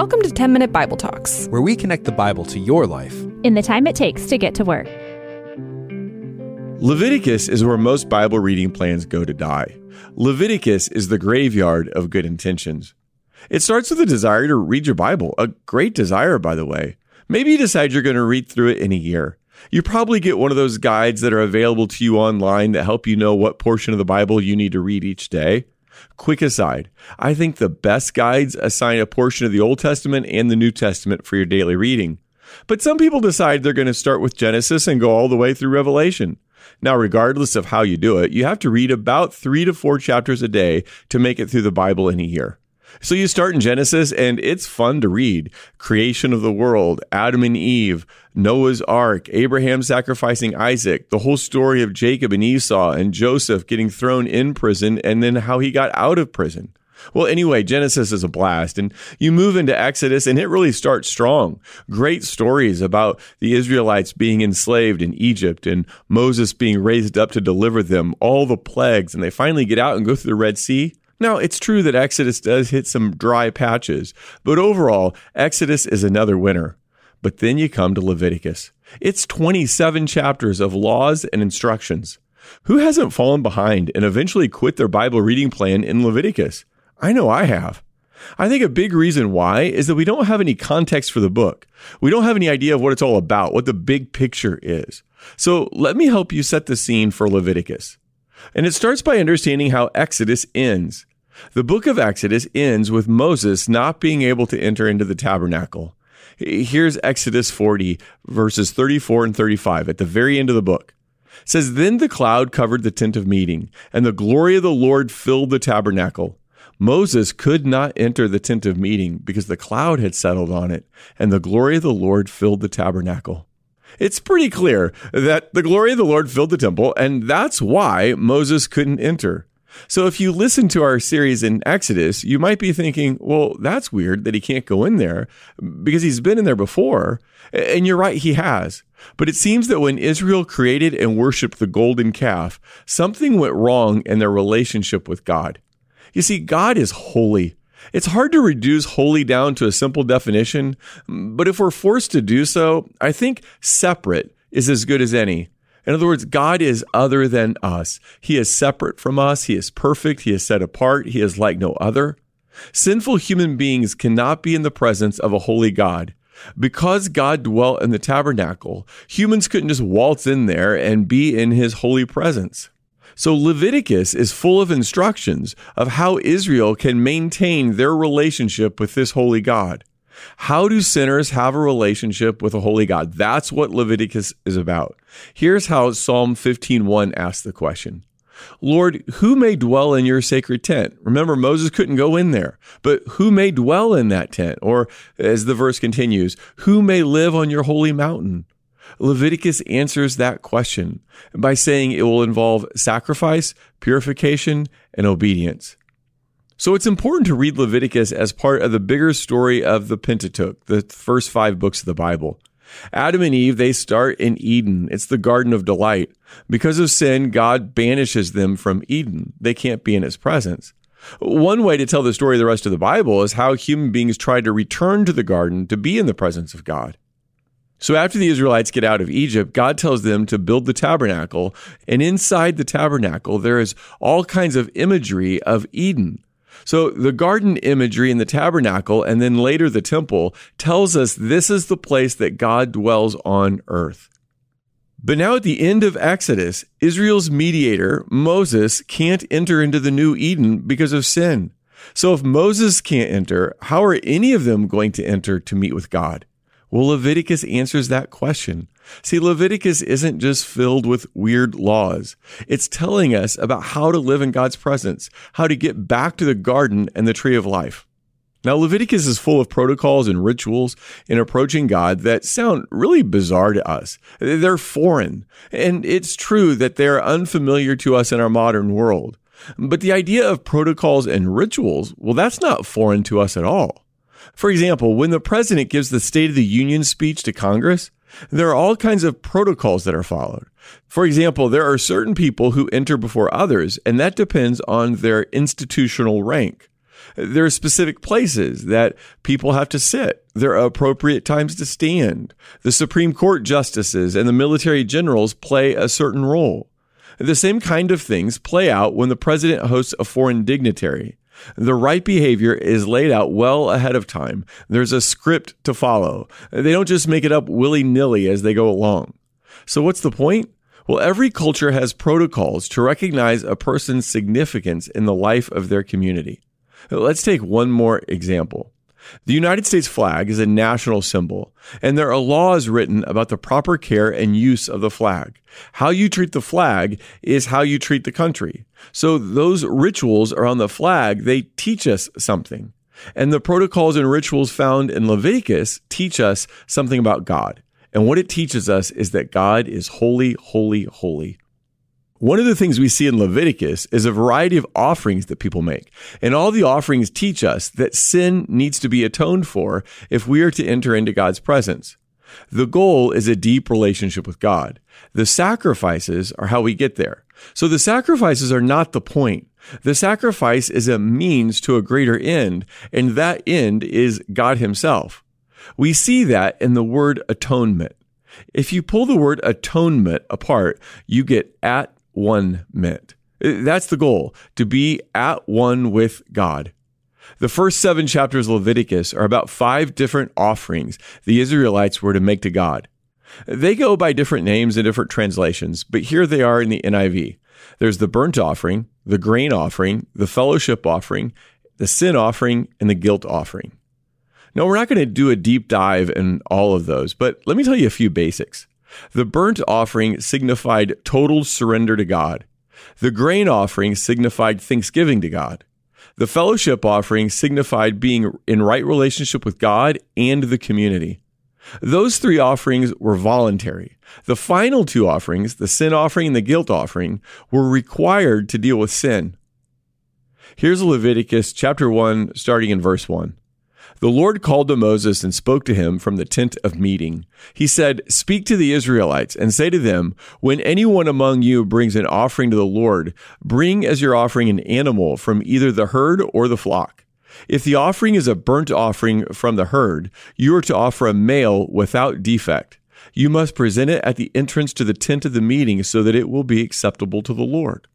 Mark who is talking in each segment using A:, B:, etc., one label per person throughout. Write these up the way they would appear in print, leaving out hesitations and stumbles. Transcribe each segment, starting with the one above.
A: Welcome to 10-Minute Bible Talks,
B: where we connect the Bible to your life
C: in the time it takes to get to work.
D: Leviticus is where most Bible reading plans go to die. Leviticus is the graveyard of good intentions. It starts with a desire to read your Bible, a great desire, by the way. Maybe you decide you're going to read through it in a year. You probably get one of those guides that are available to you online that help you know what portion of the Bible you need to read each day. Quick aside, I think the best guides assign a portion of the Old Testament and the New Testament for your daily reading. But some people decide they're going to start with Genesis and go all the way through Revelation. Now, regardless of how you do it, you have to read about 3 to 4 chapters a day to make it through the Bible in a year. So you start in Genesis, and it's fun to read. Creation of the world, Adam and Eve, Noah's Ark, Abraham sacrificing Isaac, the whole story of Jacob and Esau, and Joseph getting thrown in prison, and then how he got out of prison. Well, anyway, Genesis is a blast, and you move into Exodus, and it really starts strong. Great stories about the Israelites being enslaved in Egypt, and Moses being raised up to deliver them, all the plagues, and they finally get out and go through the Red Sea. Now, it's true that Exodus does hit some dry patches, but overall, Exodus is another winner. But then you come to Leviticus. It's 27 chapters of laws and instructions. Who hasn't fallen behind and eventually quit their Bible reading plan in Leviticus? I know I have. I think a big reason why is that we don't have any context for the book. We don't have any idea of what it's all about, what the big picture is. So let me help you set the scene for Leviticus. And it starts by understanding how Exodus ends. The book of Exodus ends with Moses not being able to enter into the tabernacle. Here's Exodus 40, verses 34 and 35 at the very end of the book. It says, "Then the cloud covered the tent of meeting, and the glory of the Lord filled the tabernacle. Moses could not enter the tent of meeting because the cloud had settled on it, and the glory of the Lord filled the tabernacle." It's pretty clear that the glory of the Lord filled the temple, and that's why Moses couldn't enter. So if you listen to our series in Exodus, you might be thinking, well, that's weird that he can't go in there because he's been in there before. And you're right, he has. But it seems that when Israel created and worshiped the golden calf, something went wrong in their relationship with God. You see, God is holy. It's hard to reduce holy down to a simple definition, but if we're forced to do so, I think separate is as good as any. In other words, God is other than us. He is separate from us. He is perfect. He is set apart. He is like no other. Sinful human beings cannot be in the presence of a holy God. Because God dwelt in the tabernacle, humans couldn't just waltz in there and be in his holy presence. So Leviticus is full of instructions of how Israel can maintain their relationship with this holy God. How do sinners have a relationship with a holy God? That's what Leviticus is about. Here's how Psalm 15:1 asks the question. "Lord, who may dwell in your sacred tent?" Remember, Moses couldn't go in there, but who may dwell in that tent? Or as the verse continues, who may live on your holy mountain? Leviticus answers that question by saying it will involve sacrifice, purification, and obedience. So it's important to read Leviticus as part of the bigger story of the Pentateuch, the first 5 books of the Bible. Adam and Eve, they start in Eden. It's the Garden of Delight. Because of sin, God banishes them from Eden. They can't be in his presence. One way to tell the story of the rest of the Bible is how human beings try to return to the garden to be in the presence of God. So after the Israelites get out of Egypt, God tells them to build the tabernacle, and inside the tabernacle, there is all kinds of imagery of Eden. So the garden imagery in the tabernacle, and then later the temple, tells us this is the place that God dwells on earth. But now at the end of Exodus, Israel's mediator, Moses, can't enter into the new Eden because of sin. So if Moses can't enter, how are any of them going to enter to meet with God? Well, Leviticus answers that question. See, Leviticus isn't just filled with weird laws. It's telling us about how to live in God's presence, how to get back to the garden and the tree of life. Now, Leviticus is full of protocols and rituals in approaching God that sound really bizarre to us. They're foreign, and it's true that they're unfamiliar to us in our modern world. But the idea of protocols and rituals, well, that's not foreign to us at all. For example, when the president gives the State of the Union speech to Congress, there are all kinds of protocols that are followed. For example, there are certain people who enter before others, and that depends on their institutional rank. There are specific places that people have to sit. There are appropriate times to stand. The Supreme Court justices and the military generals play a certain role. The same kind of things play out when the president hosts a foreign dignitary. The right behavior is laid out well ahead of time. There's a script to follow. They don't just make it up willy-nilly as they go along. So what's the point? Well, every culture has protocols to recognize a person's significance in the life of their community. Let's take one more example. The United States flag is a national symbol, and there are laws written about the proper care and use of the flag. How you treat the flag is how you treat the country. So those rituals are on the flag. They teach us something. And the protocols and rituals found in Leviticus teach us something about God. And what it teaches us is that God is holy, holy, holy. One of the things we see in Leviticus is a variety of offerings that people make. And all the offerings teach us that sin needs to be atoned for if we are to enter into God's presence. The goal is a deep relationship with God. The sacrifices are how we get there. So the sacrifices are not the point. The sacrifice is a means to a greater end, and that end is God himself. We see that in the word atonement. If you pull the word atonement apart, you get at one meant. That's the goal, to be at one with God. The first 7 chapters of Leviticus are about 5 different offerings the Israelites were to make to God. They go by different names and different translations, but here they are in the NIV. There's the burnt offering, the grain offering, the fellowship offering, the sin offering, and the guilt offering. Now, we're not going to do a deep dive in all of those, but let me tell you a few basics. The burnt offering signified total surrender to God. The grain offering signified thanksgiving to God. The fellowship offering signified being in right relationship with God and the community. Those 3 offerings were voluntary. The final 2 offerings, the sin offering and the guilt offering, were required to deal with sin. Here's Leviticus chapter 1, starting in verse 1. The Lord called to Moses and spoke to him from the tent of meeting. He said, "Speak to the Israelites and say to them, when anyone among you brings an offering to the Lord, bring as your offering an animal from either the herd or the flock. If the offering is a burnt offering from the herd, you are to offer a male without defect. You must present it at the entrance to the tent of the meeting so that it will be acceptable to the Lord."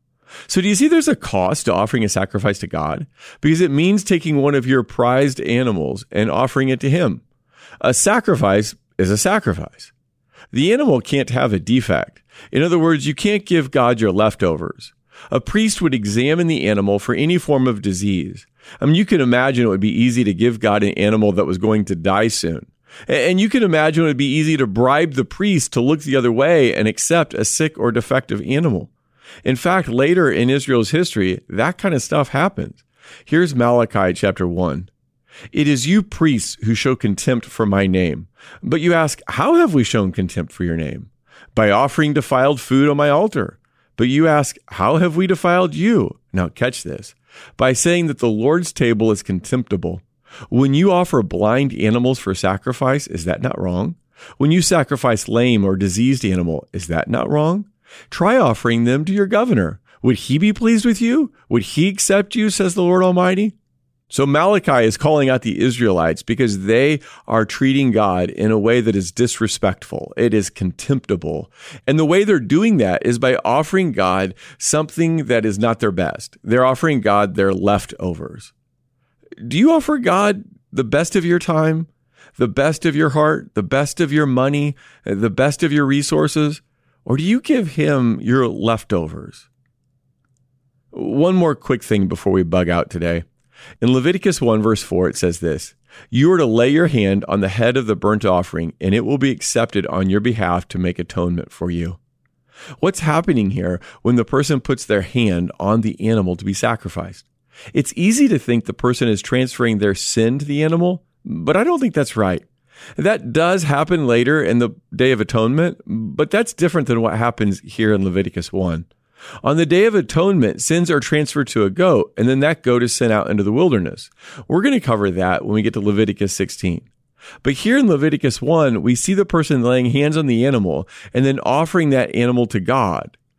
D: So do you see there's a cost to offering a sacrifice to God? Because it means taking one of your prized animals and offering it to him. A sacrifice is a sacrifice. The animal can't have a defect. In other words, you can't give God your leftovers. A priest would examine the animal for any form of disease. I mean, you can imagine it would be easy to give God an animal that was going to die soon. And you can imagine it would be easy to bribe the priest to look the other way and accept a sick or defective animal. In fact, later in Israel's history, that kind of stuff happens. Here's Malachi chapter 1. "It is you priests who show contempt for my name. But you ask, how have we shown contempt for your name? By offering defiled food on my altar. But you ask, how have we defiled you?" Now catch this. "By saying that the Lord's table is contemptible. When you offer blind animals for sacrifice, is that not wrong? When you sacrifice lame or diseased animal, is that not wrong? Try offering them to your governor. Would he be pleased with you? Would he accept you, says the Lord Almighty?" So Malachi is calling out the Israelites because they are treating God in a way that is disrespectful. It is contemptible. And the way they're doing that is by offering God something that is not their best. They're offering God their leftovers. Do you offer God the best of your time, the best of your heart, the best of your money, the best of your resources? Or do you give him your leftovers? One more quick thing before we bug out today. In Leviticus 1 verse 4, it says this, "You are to lay your hand on the head of the burnt offering, and it will be accepted on your behalf to make atonement for you." What's happening here when the person puts their hand on the animal to be sacrificed? It's easy to think the person is transferring their sin to the animal, but I don't think that's right. That does happen later in the Day of Atonement, but that's different than what happens here in Leviticus 1. On the Day of Atonement, sins are transferred to a goat, and then that goat is sent out into the wilderness. We're going to cover that when we get to Leviticus 16. But here in Leviticus 1, we see the person laying hands on the animal and then offering that animal to God.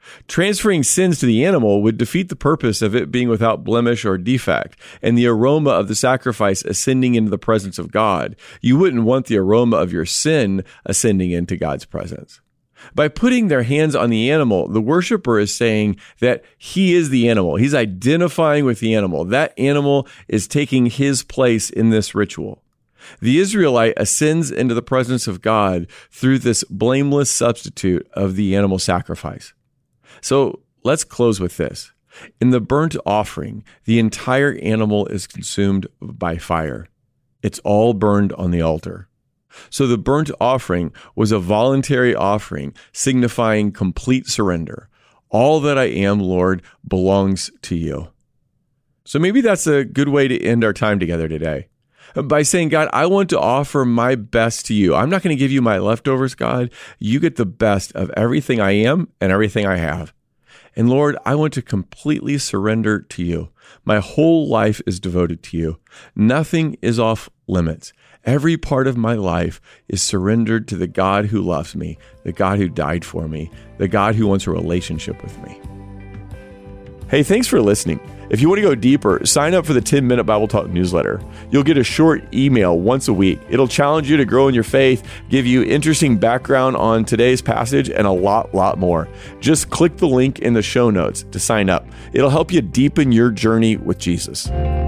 D: Transferring sins to the animal would defeat the purpose of it being without blemish or defect, and the aroma of the sacrifice ascending into the presence of God. You wouldn't want the aroma of your sin ascending into God's presence. By putting their hands on the animal, the worshiper is saying that he is the animal. He's identifying with the animal. That animal is taking his place in this ritual. The Israelite ascends into the presence of God through this blameless substitute of the animal sacrifice. So let's close with this. In the burnt offering, the entire animal is consumed by fire. It's all burned on the altar. So the burnt offering was a voluntary offering signifying complete surrender. All that I am, Lord, belongs to you. So maybe that's a good way to end our time together today. By saying, God, I want to offer my best to you. I'm not going to give you my leftovers, God. You get the best of everything I am and everything I have. And Lord, I want to completely surrender to you. My whole life is devoted to you. Nothing is off limits. Every part of my life is surrendered to the God who loves me, the God who died for me, the God who wants a relationship with me. Hey, thanks for listening. If you want to go deeper, sign up for the 10-Minute Bible Talk newsletter. You'll get a short email once a week. It'll challenge you to grow in your faith, give you interesting background on today's passage, and a lot more. Just click the link in the show notes to sign up. It'll help you deepen your journey with Jesus.